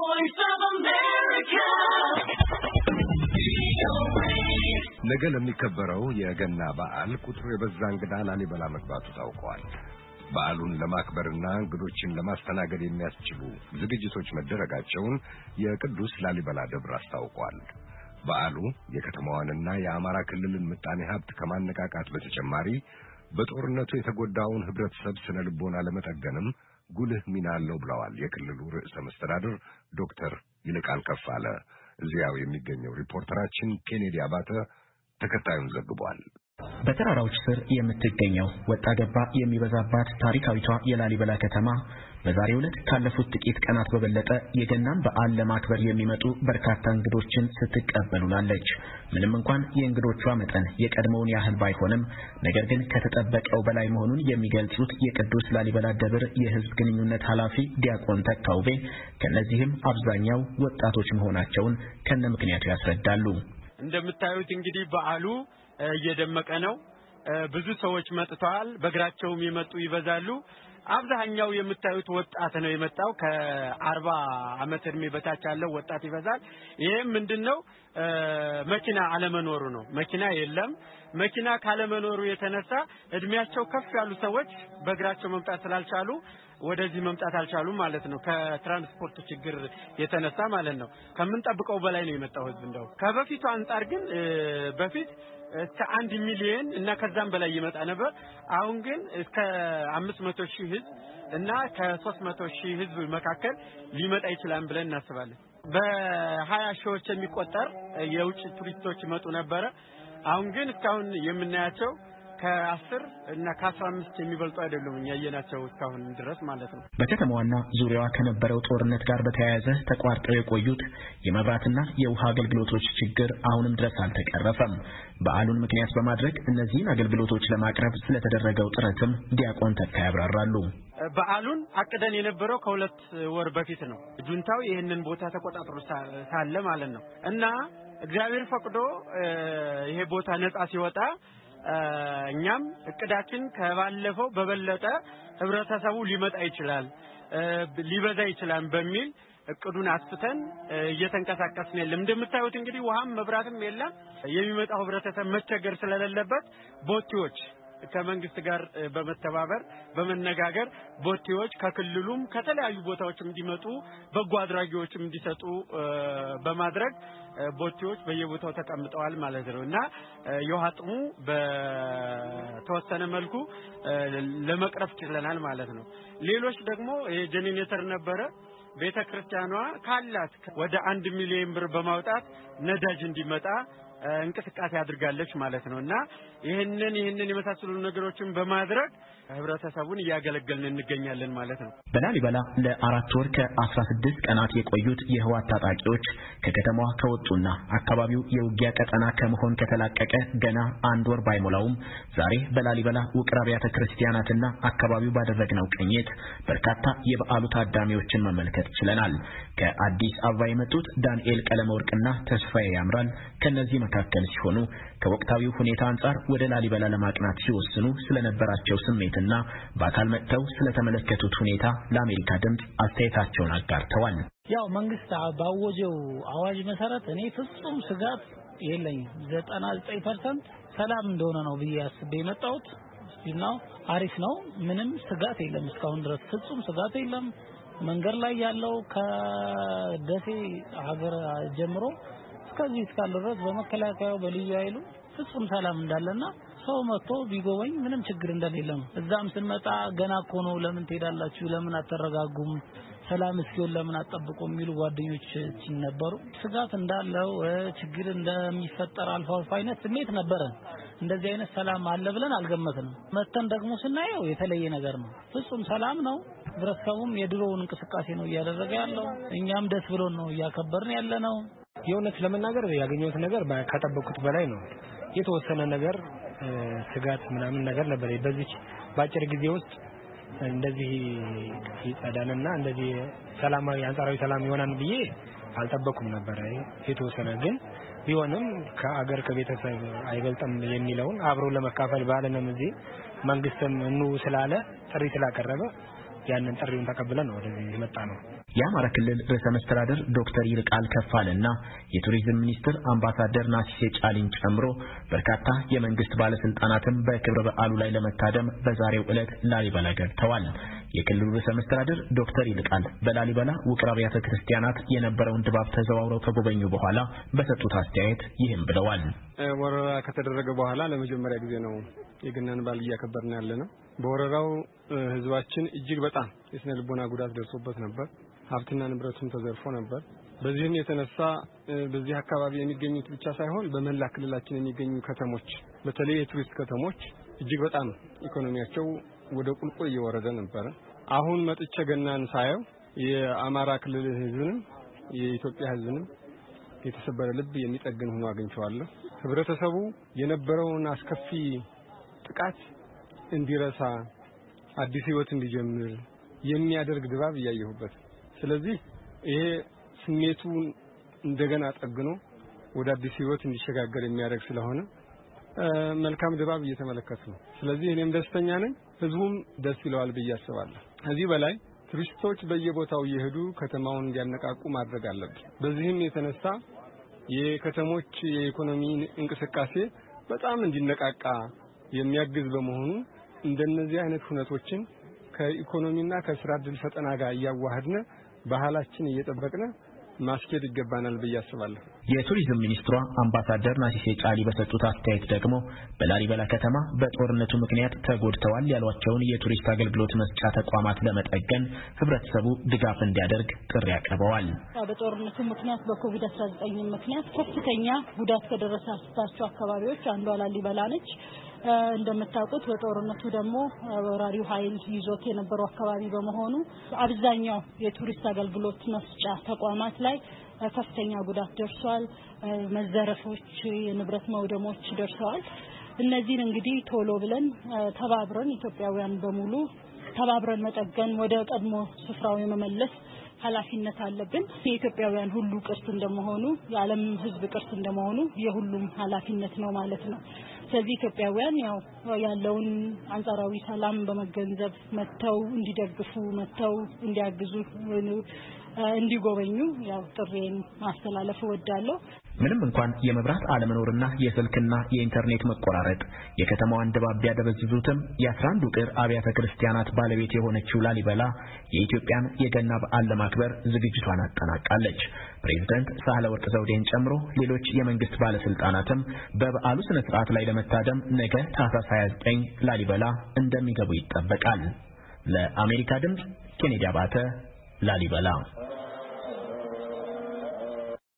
voice of America. ነገ ለሚከበረው የገና በዓል ቁጥሩ የበዛ እንግዳ ላሊበላ መግባቱ ታውቋል። በዓሉን ለማክበርና እንግዶችን ለማስተናገድ የሚያስችሉ ዝግጅቶች መደረጋቸውን የቅዱስ ላሊበላ ደብር አስታውቋል። በዓሉ የከተማዋንና የአማራ ክልልን ምጣኔ ሀብት ከማነቃቃት በተጨማሪ በጦርነቱ የተጎዳውን ህብረተሰብ ስነ ልቦና ለመጠገንም ጉልህ ሚና አለው ብለዋል የክልሉ ርዕሰ መስተዳድር ዶክተር ይልቃል ከፋለ። እዚያው የሚገኘው ሪፖርተራችን ኬኔዲ አባተ ተከታዩን ዘግቧል። በተራራዎች ስር የምትገኘው ወጣ ገባ የሚበዛባት ታሪካዊቷ የላሊበላ ከተማ በዛሬው ዕለት ካለፉት ጥቂት ቀናት በበለጠ የገናን በዓል ለማክበር የሚመጡ በርካታ እንግዶችን ስትቀበሉላለች። ምንም እንኳን የእንግዶቿ መጠን የቀድሞውን ያህል ባይሆንም ነገር ግን ከተጠበቀው በላይ መሆኑን የሚገልጹት የቅዱስ ላሊበላ ደብር የህዝብ ግንኙነት ኃላፊ ዲያቆን ተካውቤ ከነዚህም አብዛኛው ወጣቶች መሆናቸውን ከነምክንያቱ ያስረዳሉ። እንደምታዩት እንግዲህ በዓሉ እየደመቀ ነው። ብዙ ሰዎች መጥተዋል። በእግራቸውም የመጡ ይበዛሉ። አብዛኛው የምታዩት ወጣት ነው የመጣው። ከ40 ዓመት እድሜ በታች ያለው ወጣት ይበዛል። ይሄም ምንድነው መኪና አለመኖሩ ነው። መኪና የለም። መኪና ካለመኖሩ የተነሳ እድሜያቸው ከፍ ያሉ ሰዎች በእግራቸው መምጣት ስላልቻሉ ወደዚህ መምጣት አልቻሉም ማለት ነው። ከትራንስፖርት ችግር የተነሳ ማለት ነው። ከምንጠብቀው በላይ ነው የመጣው ህዝብ። እንደው ከበፊቱ አንፃር ግን በፊት እስከ 1 ሚሊዮን እና ከዛም በላይ ይመጣ ነበር። አሁን ግን እስከ 500,000 ህዝብ እና ከ300,000 ህዝብ መካከል ሊመጣ ይችላል ብለን እናስባለን። በ20 ሺዎች የሚቆጠር የውጭ ቱሪስቶች ይመጡ ነበር። አሁን ግን እስካሁን የምናያቸው ከ10 እና ከ15 የሚበልጡ አይደሉም ያየናቸው እስካሁን ድረስ ማለት ነው። በከተማዋና ዙሪያዋ ከነበረው ጦርነት ጋር በተያያዘ ተቋርጠው የቆዩት የመብራትና የውሃ አገልግሎቶች ችግር አሁንም ድረስ አልተቀረፈም። በዓሉን ምክንያት በማድረግ እነዚህን አገልግሎቶች ለማቅረብ ስለተደረገው ጥረትም ዲያቆን ተካ ያብራራሉ። በዓሉን አቅደን የነበረው ከ2 ወር በፊት ነው። ጁንታው ይሄንን ቦታ ተቆጣጥሮ ሳለ ማለት ነው እና እግዚአብሔር ፈቅዶ ይሄ ቦታ ነፃ ሲወጣ እኛም እቅዳችን ከባለፈው በበለጠ ህብረተሰቡ ሊመጣ ይችላል ሊበዛ ይችላል በሚል እቅዱን አስፍተን እየተንቀሳቀስን ያለ። እንደምታዩት እንግዲህ ውሃም መብራትም የለም። የሚመጣው ህብረተሰብ መቸገር ስለሌለበት ቦቲዎች ከመንግስት ጋር በመተባበር በመነጋገር ቦቲዎች ከክልሉም ከተለያዩ ቦታዎችም እንዲመጡ በጎ አድራጊዎችም እንዲሰጡ በማድረግ ቦቲዎች በየቦታው ተቀምጠዋል ማለት ነው እና የውሃ ጥሙ በተወሰነ መልኩ ለመቅረፍ ችለናል ማለት ነው። ሌሎች ደግሞ የጄኔሬተር ነበረ ቤተክርስቲያኗ ካላት ወደ 1 ሚሊዮን ብር በማውጣት ነዳጅ እንዲመጣ እንቅስቃሴ አድርጋለች ማለት ነውና ይሄንን የመሳሰሉ ነገሮችን በማድረግ ህብረተሰቡን ያገለገልን እንገኛለን ማለት ነው። በላሊበላ ለ4 ወር ከ16 ቀናት የቆዩት የህወሓት ታጣቂዎች ከከተማዋ ከወጡና አካባቢው የውጊያ ቀጠና ከመሆን ከተላቀቀ ገና 1 ወር ባይሞላውም ዛሬ በላሊበላ ውቅር አብያተ ክርስቲያናትና አካባቢው ባደረግነው ቅኝት በርካታ የበዓሉ ታዳሚዎችን መመልከት ችለናል። ከአዲስ አበባ የመጡት ዳንኤል ቀለመወርቅና ተስፋዬ ያምራል ከነዚህ መካከል ሲሆኑ ከወቅታዊው ሁኔታ አንፃር ወደ ላሊበላ ለማቅናት ሲወስኑ ስለነበራቸው ስሜትና በአካል መጥተው ስለተመለከቱት ሁኔታ ለአሜሪካ ድምጽ አስተያየታቸውን አጋርተዋል። ያው መንግስት ባወጀው አዋጅ መሰረት እኔ ፍጹም ስጋት የለኝም። 99% ሰላም እንደሆነ ነው ብዬ አስቤ የመጣሁት ነው። አሪፍ ነው። ምንም ስጋት የለም። እስካሁን ድረስ ፍጹም ስጋት የለም። መንገድ ላይ ያለው ከደሴ ሀገር ጀምሮ እስከዚህ እስካለ ድረስ በመከላከያው በልዩ ኃይሉ ፍጹም ሰላም እንዳለና ሰው መጥቶ ቢጎበኝ ምንም ችግር እንደሌለ ነው። እዛም ስንመጣ ገና እኮ ነው ለምን ትሄዳላችሁ ለምን አተረጋጉም ሰላም እስኪሆን ለምን አጠብቁ የሚሉ ጓደኞች ነበሩ። ስጋት እንዳለው ችግር እንደሚፈጠር አልፎ አይነት ስሜት ነበረን። እንደዚህ አይነት ሰላም አለ ብለን አልገመትንም። መተን ደግሞ ስናየው የተለየ ነገር ነው። ፍጹም ሰላም ነው። ህብረተሰቡም የድሮውን እንቅስቃሴ ነው እያደረገ ያለው። እኛም ደስ ብሎን ነው እያከበርን ያለነው። የእውነት ለመናገር ያገኘሁት ነገር ከጠበቅኩት በላይ ነው። የተወሰነ ነገር ስጋት ምናምን ነገር ነበር። በዚህ ባጭር ጊዜ ውስጥ እንደዚህ ይጸዳልና እንደዚህ ሰላማዊ አንጻራዊ ሰላም ይሆናል ብዬ አልጠበቅኩም ነበር። የተወሰነ ግን ቢሆንም ከአገር ከቤተሰብ አይበልጥም የሚለውን አብሮ ለመካፈል ባለንም እዚህ መንግስትም ኑ ስላለ ጥሪ ስላቀረበ ያንን ጥሪውን ተቀብለን ነው ወደዚህ የመጣ ነው። የአማራ ክልል ርዕሰ መስተዳድር ዶክተር ይልቃል ከፋለና የቱሪዝም ሚኒስትር አምባሳደር ናሲሴ ጫሊን ጨምሮ በርካታ የመንግስት ባለስልጣናትም በክብረ በዓሉ ላይ ለመታደም በዛሬው ዕለት ላሊበላ ገብተዋል። የክልሉ ርዕሰ መስተዳድር ዶክተር ይልቃል በላሊበላ ውቅር አብያተ ክርስቲያናት የነበረውን ድባብ ተዘዋውረው ከጎበኙ በኋላ በሰጡት አስተያየት ይህም ብለዋል። ወረራ ከተደረገ በኋላ ለመጀመሪያ ጊዜ ነው የገናን በዓል እያከበርን ያለነው። በወረራው ህዝባችን እጅግ በጣም የስነ ልቦና ጉዳት ደርሶበት ነበር። ሀብትና ንብረቱም ተዘርፎ ነበር። በዚህም የተነሳ በዚህ አካባቢ የሚገኙት ብቻ ሳይሆን በመላ ክልላችን የሚገኙ ከተሞች በተለይ የቱሪስት ከተሞች እጅግ በጣም ኢኮኖሚያቸው ወደ ቁልቁል እየወረደ ነበር። አሁን መጥቼ ገናን ሳየው የአማራ ክልል ህዝብንም የኢትዮጵያ ህዝብንም የተሰበረ ልብ የሚጠግን ሆኖ አግኝቼዋለሁ። ህብረተሰቡ የነበረውን አስከፊ ጥቃት እንዲረሳ አዲስ ህይወት እንዲጀምር የሚያደርግ ድባብ እያየሁበት። ስለዚህ ይሄ ስሜቱን እንደገና ጠግኖ ወደ አዲስ ህይወት እንዲሸጋገር የሚያደርግ ስለሆነ መልካም ድባብ እየተመለከቱ ነው። ስለዚህ እኔም ደስተኛ ነኝ፣ ህዝቡም ደስ ይለዋል ብዬ አስባለሁ። ከዚህ በላይ ቱሪስቶች በየቦታው እየሄዱ ከተማውን እንዲያነቃቁ ማድረግ አለብን። በዚህም የተነሳ የከተሞች የኢኮኖሚ እንቅስቃሴ በጣም እንዲነቃቃ የሚያግዝ በመሆኑ እንደነዚህ አይነት ሁነቶችን ከኢኮኖሚና ከስራ ዕድል ፈጠራ ጋር እያዋሃድን ባህላችን እየጠበቅን ማስኬድ ይገባናል ብዬ አስባለሁ። የቱሪዝም ሚኒስትሯ አምባሳደር ናሲሴ ጫሊ በሰጡት አስተያየት ደግሞ በላሊበላ ከተማ በጦርነቱ ምክንያት ተጎድተዋል ያሏቸውን የቱሪስት አገልግሎት መስጫ ተቋማት ለመጠገን ህብረተሰቡ ድጋፍ እንዲያደርግ ጥሪ አቅርበዋል። በጦርነቱ ምክንያት በኮቪድ-19 ምክንያት ከፍተኛ ጉዳት ከደረሰባቸው አካባቢዎች አንዷ ላሊበላ ነች። እንደምታውቁት በጦርነቱ ደግሞ ወራሪው ኃይል ይዞት የነበረው አካባቢ በመሆኑ አብዛኛው የቱሪስት አገልግሎት መስጫ ተቋማት ላይ ከፍተኛ ጉዳት ደርሷል። መዘረፎች፣ የንብረት መውደሞች ደርሰዋል። እነዚህን እንግዲህ ቶሎ ብለን ተባብረን ኢትዮጵያውያን በሙሉ ተባብረን መጠገን ወደ ቀድሞ ስፍራው የመመለስ ኃላፊነት አለብን። የኢትዮጵያውያን ሁሉ ቅርስ እንደመሆኑ የዓለም ህዝብ ቅርስ እንደመሆኑ የሁሉም ኃላፊነት ነው ማለት ነው። ስለዚህ ኢትዮጵያውያን ያለውን አንጻራዊ ሰላም በመገንዘብ መተው እንዲደግፉ መተው እንዲያግዙ እንዲጎበኙ ጥሬን ማስተላለፍ እወዳለሁ። ምንም እንኳን የመብራት አለመኖርና የስልክና የኢንተርኔት መቆራረጥ የከተማዋን ድባብ ቢያደበዝዙትም የ11 ውቅር አብያተ ክርስቲያናት ባለቤት የሆነችው ላሊበላ የኢትዮጵያን የገና በዓል ለማክበር ዝግጅቷን አጠናቃለች። ፕሬዝዳንት ሳህለወርቅ ዘውዴን ጨምሮ ሌሎች የመንግስት ባለስልጣናትም በበዓሉ ስነ ስርዓት ላይ ለመታደም ነገ ታህሳስ 29 ላሊበላ እንደሚገቡ ይጠበቃል። ለአሜሪካ ድምጽ ኬኔዲ አባተ ላሊበላ